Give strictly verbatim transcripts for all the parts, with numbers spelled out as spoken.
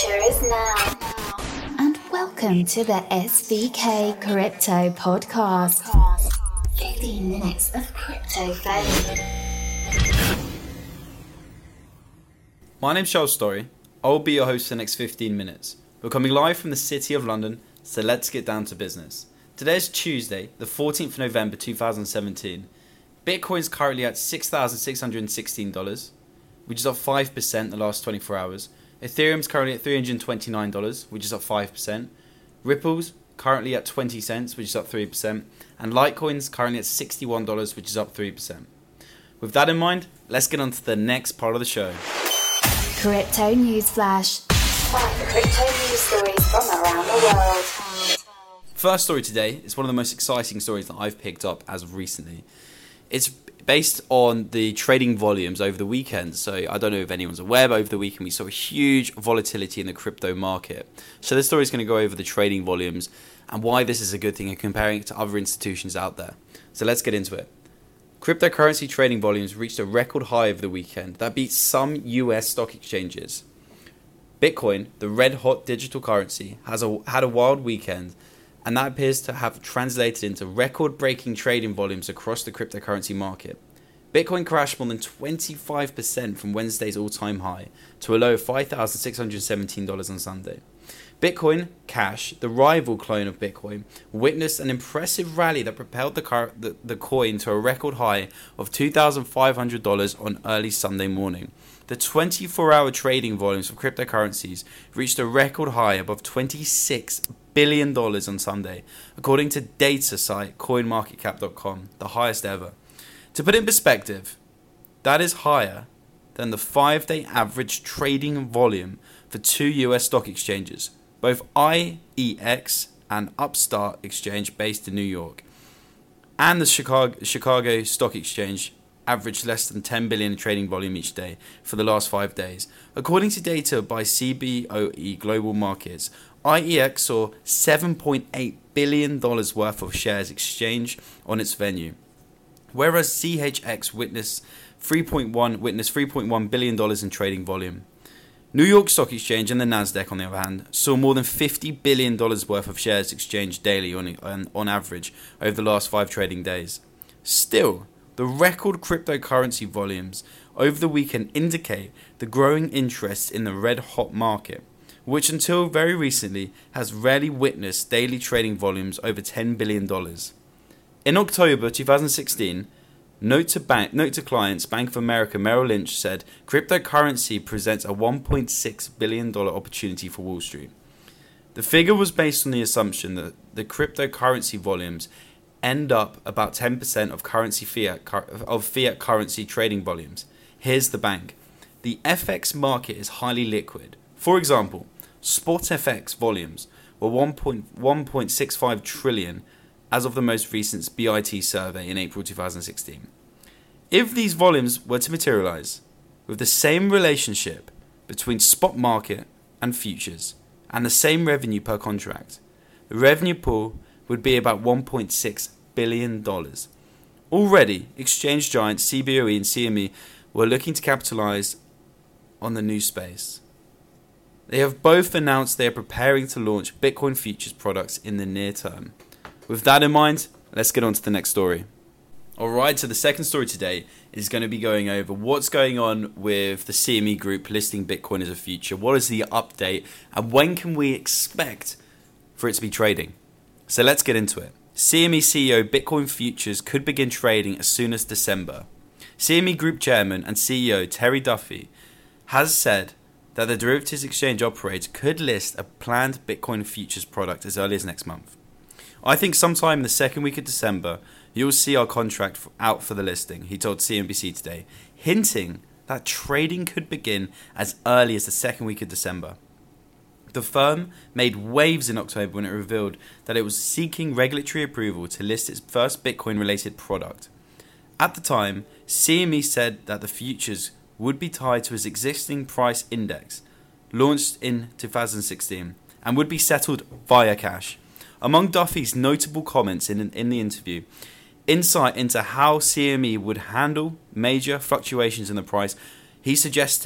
future is now. And welcome to the S V K Crypto Podcast. fifteen minutes of crypto fame. My name's Charles Story. I'll be your host for the next fifteen minutes. We're coming live from the City of London, so let's get down to business. Today is Tuesday, the fourteenth of November two thousand seventeen. Bitcoin's currently at six thousand six hundred sixteen dollars, which is up five percent in the last twenty-four hours. Ethereum's currently at three hundred twenty-nine dollars, which is up five percent. Ripple's currently at twenty cents, which is up three percent. And Litecoin's currently at sixty-one dollars, which is up three percent. With that in mind, let's get on to the next part of the show. Crypto News Flash. Five crypto news stories from around the world. First story today is one of the most exciting stories that I've picked up as of recently. It's based on the trading volumes over the weekend. So I don't know if anyone's aware, but over the weekend we saw a huge volatility in the crypto market. So this story is going to go over the trading volumes and why this is a good thing and comparing it to other institutions out there. So let's get into it. Cryptocurrency trading volumes reached a record high over the weekend that beat some U S stock exchanges. Bitcoin, the red-hot digital currency, has a, had a wild weekend, and that appears to have translated into record-breaking trading volumes across the cryptocurrency market. Bitcoin crashed more than twenty-five percent from Wednesday's all-time high to a low of five thousand six hundred seventeen dollars on Sunday. Bitcoin Cash, the rival clone of Bitcoin, witnessed an impressive rally that propelled the, car- the, the coin to a record high of two thousand five hundred dollars on early Sunday morning. The twenty-four hour trading volumes of cryptocurrencies reached a record high above twenty-six billion dollars on Sunday, according to data site coin market cap dot com, the highest ever. To put it in perspective, that is higher than the five-day average trading volume for two U S stock exchanges, both I E X and Upstart Exchange based in New York, and the Chicago, Chicago Stock Exchange averaged less than ten billion dollars in trading volume each day for the last five days. According to data by C B O E Global Markets, I E X saw seven point eight billion dollars worth of shares exchanged on its venue, whereas C H X witnessed three point one witnessed three point one billion dollars in trading volume. New York Stock Exchange and the Nasdaq, on the other hand, saw more than fifty billion dollars worth of shares exchanged daily on, on, on average over the last five trading days. Still, the record cryptocurrency volumes over the weekend indicate the growing interest in the red-hot market, which until very recently has rarely witnessed daily trading volumes over ten billion dollars. In October twenty sixteen, Note to, bank, note to clients, Bank of America Merrill Lynch said cryptocurrency presents a one point six billion dollars opportunity for Wall Street. The figure was based on the assumption that the cryptocurrency volumes end up about ten percent of currency fiat of fiat currency trading volumes. Here's the bank. The F X market is highly liquid. For example, spot F X volumes were one point six five trillion as of the most recent B I T survey in April twenty sixteen. If these volumes were to materialize, with the same relationship between spot market and futures, and the same revenue per contract, the revenue pool would be about one point six billion dollars. Already, exchange giants C B O E and C M E were looking to capitalize on the new space. They have both announced they are preparing to launch Bitcoin futures products in the near term. With that in mind, let's get on to the next story. Alright, so the second story today is going to be going over what's going on with the C M E Group listing Bitcoin as a future. What is the update and when can we expect for it to be trading? So let's get into it. C M E C E O Bitcoin futures could begin trading as soon as December. C M E Group Chairman and C E O Terry Duffy has said that the derivatives exchange operator could list a planned Bitcoin futures product as early as next month. I think sometime in the second week of December, you'll see our contract out for the listing, he told C N B C today, hinting that trading could begin as early as the second week of December. The firm made waves in October when it revealed that it was seeking regulatory approval to list its first Bitcoin-related product. At the time, C M E said that the futures would be tied to its existing price index, launched in two thousand sixteen, and would be settled via cash. Among Duffy's notable comments in, in the interview, insight into how C M E would handle major fluctuations in the price, he suggested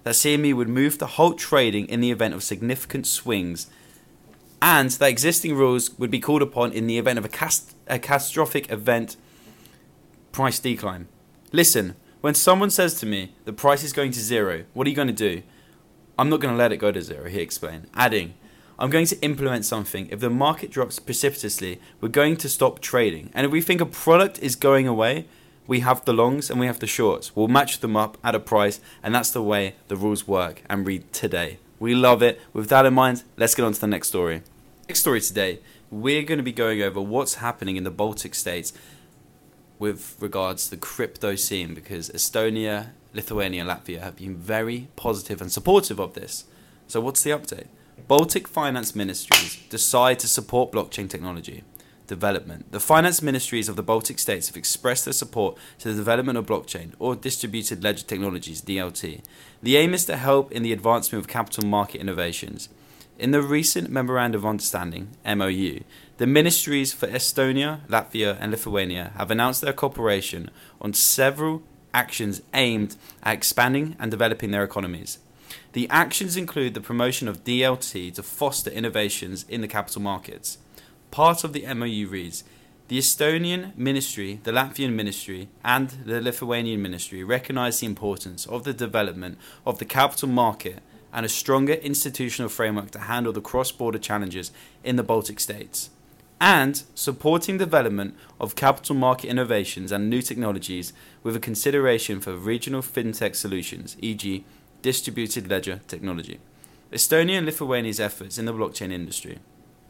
that C M E would move to halt trading in the event of significant swings, and that existing rules would be called upon in the event of a, cast- a catastrophic event price decline. Listen, when someone says to me, the price is going to zero, what are you going to do? I'm not going to let it go to zero, he explained, adding, I'm going to implement something. If the market drops precipitously, we're going to stop trading. And if we think a product is going away, we have the longs and we have the shorts. We'll match them up at a price, and that's the way the rules work and read today. We love it. With that in mind, let's get on to the next story. Next story today, we're going to be going over what's happening in the Baltic states with regards to the crypto scene, because Estonia, Lithuania, and Latvia have been very positive and supportive of this. So what's the update? Baltic finance ministries decide to support blockchain technology development. The finance ministries of the Baltic states have expressed their support to the development of blockchain, or distributed ledger technologies, D L T. The aim is to help in the advancement of capital market innovations. In the recent Memorandum of Understanding, M O U, the ministries for Estonia, Latvia and Lithuania have announced their cooperation on several actions aimed at expanding and developing their economies. The actions include the promotion of D L T to foster innovations in the capital markets. Part of the M O U reads, the Estonian Ministry, the Latvian Ministry and the Lithuanian Ministry recognise the importance of the development of the capital market and a stronger institutional framework to handle the cross-border challenges in the Baltic states, and supporting development of capital market innovations and new technologies with a consideration for regional fintech solutions, for example distributed ledger technology. Estonia and Lithuania's efforts in the blockchain industry.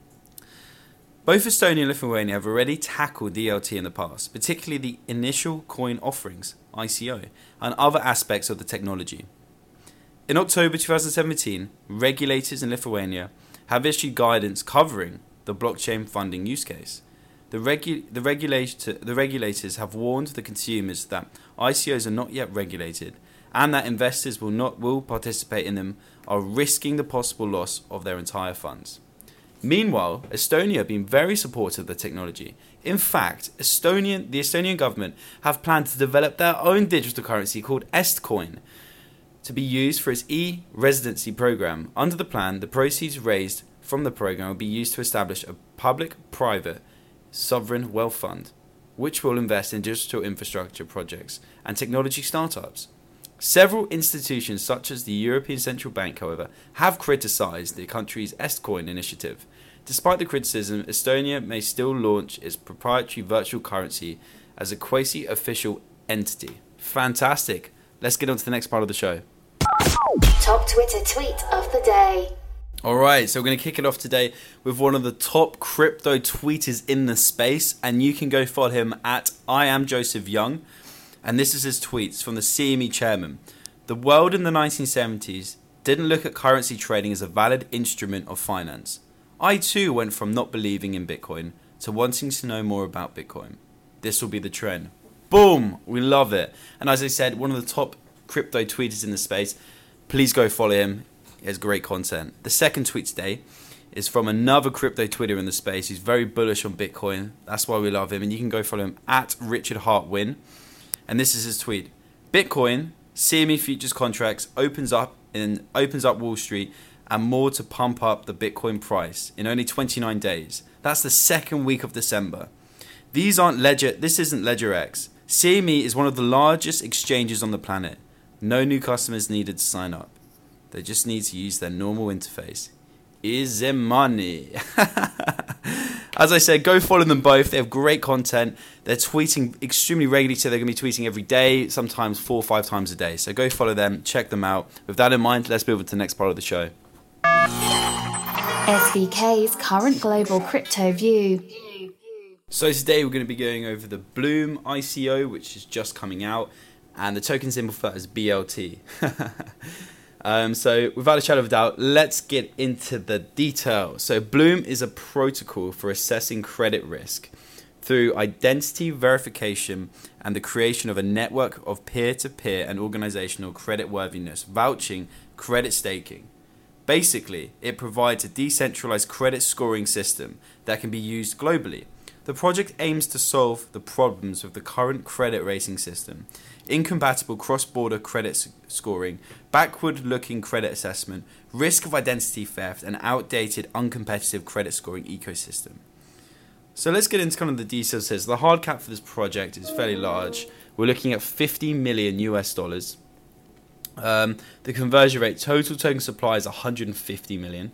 Both Estonia and Lithuania have already tackled D L T in the past, particularly the initial coin offerings, I C O, and other aspects of the technology. In October twenty seventeen, regulators in Lithuania have issued guidance covering the blockchain funding use case. The, regu- the, regulator- the regulators have warned the consumers that I C Os are not yet regulated, and that investors will not will participate in them are risking the possible loss of their entire funds. Meanwhile, Estonia have been very supportive of the technology. In fact, Estonian, the Estonian government have planned to develop their own digital currency called Estcoin to be used for its e-residency program. Under the plan, the proceeds raised from the program will be used to establish a public-private sovereign wealth fund, which will invest in digital infrastructure projects and technology startups. Several institutions, such as the European Central Bank, however, have criticised the country's Estcoin initiative. Despite the criticism, Estonia may still launch its proprietary virtual currency as a quasi-official entity. Fantastic. Let's get on to the next part of the show. Top Twitter tweet of the day. Alright, so we're going to kick it off today with one of the top crypto tweeters in the space, and you can go follow him at I am Joseph Young. And this is his tweets from the C M E chairman. The world in the nineteen seventies didn't look at currency trading as a valid instrument of finance. I too went from not believing in Bitcoin to wanting to know more about Bitcoin. This will be the trend. Boom! We love it. And as I said, one of the top crypto tweeters in the space. Please go follow him. He has great content. The second tweet today is from another crypto Twitter in the space. He's very bullish on Bitcoin. That's why we love him. And you can go follow him at Richard Hartwin. And this is his tweet. Bitcoin, C M E futures contracts opens up in opens up Wall Street and more to pump up the Bitcoin price in only twenty-nine days. That's the second week of December. These aren't Ledger, this isn't LedgerX. C M E is one of the largest exchanges on the planet. No new customers needed to sign up. They just need to use their normal interface. Easy money. As I said, go follow them both. They have great content. They're tweeting extremely regularly, so they're going to be tweeting every day, sometimes four or five times a day. So go follow them, check them out. With that in mind, let's move on to the next part of the show. S V K's current global crypto view. So today we're going to be going over the Bloom I C O, which is just coming out, and the token symbol for that is B L T. Um, so without a shadow of a doubt, let's get into the detail. So Bloom is a protocol for assessing credit risk through identity verification and the creation of a network of peer-to-peer and organizational creditworthiness, vouching, credit staking. Basically, it provides a decentralized credit scoring system that can be used globally. The project aims to solve the problems with the current credit rating system, incompatible cross-border credit s- scoring, backward-looking credit assessment, risk of identity theft, and outdated, uncompetitive credit scoring ecosystem. So let's get into kind of the details here. So the hard cap for this project is fairly large. We're looking at fifty million U S dollars. Um, the conversion rate, total token supply is one hundred fifty million.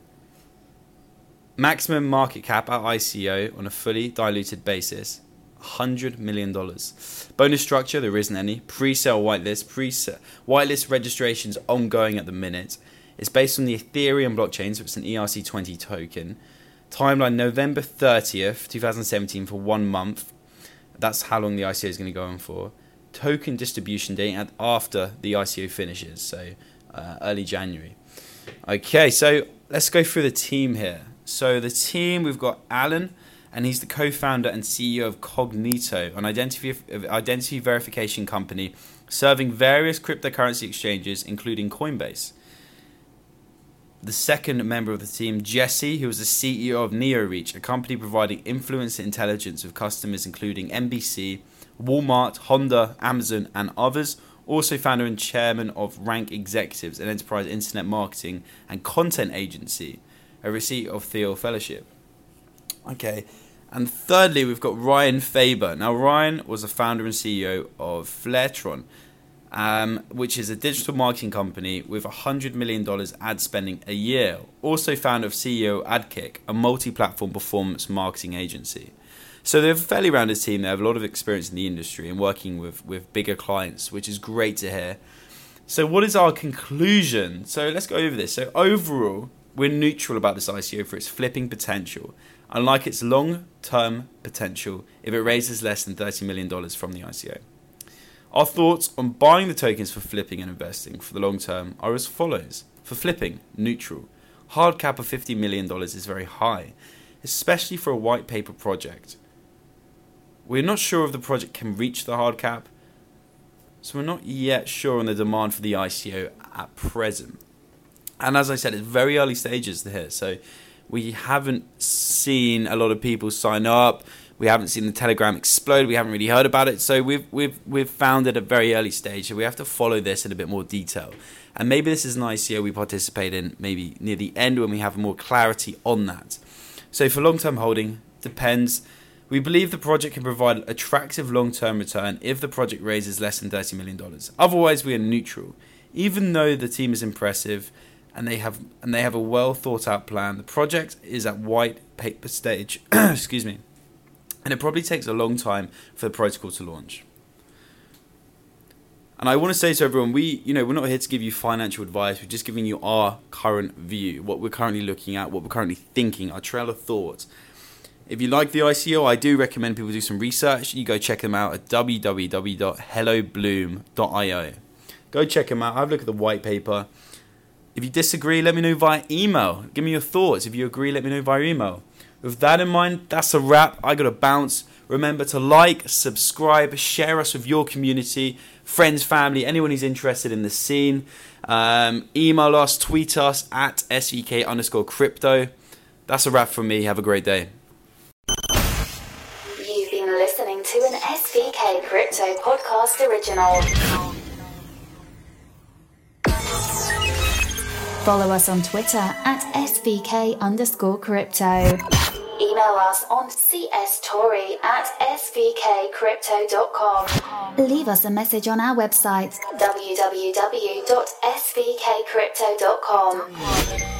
Maximum market cap at I C O on a fully diluted basis, one hundred million dollars. Bonus structure, there isn't any. Pre-sale whitelist. Pre-sale whitelist registration's ongoing at the minute. It's based on the Ethereum blockchain, so it's an E R C twenty token. Timeline November thirtieth, twenty seventeen for one month. That's how long the I C O is going to go on for. Token distribution date at after the I C O finishes, so uh, early January. Okay, so let's go through the team here. So the team, we've got Alan, and he's the co-founder and C E O of Cognito, an identity identity verification company serving various cryptocurrency exchanges, including Coinbase. The second member of the team, Jesse, who was the C E O of NeoReach, a company providing influencer intelligence with customers including N B C, Walmart, Honda, Amazon, and others. Also founder and chairman of Rank Executives, an enterprise internet marketing and content agency, a receipt of Theo Fellowship. Okay, and thirdly, we've got Ryan Faber. Now, Ryan was a founder and C E O of Flaretron, um, which is a digital marketing company with one hundred million dollars ad spending a year. Also founder of C E O AdKick, a multi-platform performance marketing agency. So they have a fairly rounded team. They have a lot of experience in the industry and working with, with bigger clients, which is great to hear. So what is our conclusion? So let's go over this. So overall, we're neutral about this I C O for its flipping potential, unlike its long-term potential if it raises less than thirty million dollars from the I C O. Our thoughts on buying the tokens for flipping and investing for the long term are as follows. For flipping, neutral. Hard cap of fifty million dollars is very high, especially for a white paper project. We're not sure if the project can reach the hard cap, so we're not yet sure on the demand for the I C O at present. And as I said, it's very early stages here, so we haven't seen a lot of people sign up. We haven't seen the Telegram explode. We haven't really heard about it, so we've we've we've found it at a very early stage. So we have to follow this in a bit more detail. And maybe this is an I C O we participate in maybe near the end when we have more clarity on that. So for long-term holding, depends. We believe the project can provide attractive long-term return if the project raises less than thirty million dollars. Otherwise, we are neutral. Even though the team is impressive and they have and they have a well thought out plan, the project is at white paper stage. Excuse me. And it probably takes a long time for the protocol to launch. And I want to say to everyone, we, you know, we're not here to give you financial advice. We're just giving you our current view, what we're currently looking at, what we're currently thinking, our trail of thought. If you like the I C O, I do recommend people do some research. You go check them out at w w w dot hello bloom dot i o. Go check them out. Have a look at the white paper. If you disagree, let me know via email. Give me your thoughts. If you agree, let me know via email. With that in mind, that's a wrap. I got to bounce. Remember to like, subscribe, share us with your community, friends, family, anyone who's interested in the scene. Um, email us, tweet us at svk underscore crypto. That's a wrap from me. Have a great day. You've been listening to an S V K Crypto Podcast original. Follow us on Twitter at svk underscore crypto. Email us on cstori at svkcrypto dot com. Leave us a message on our website w w w dot s v k crypto dot com.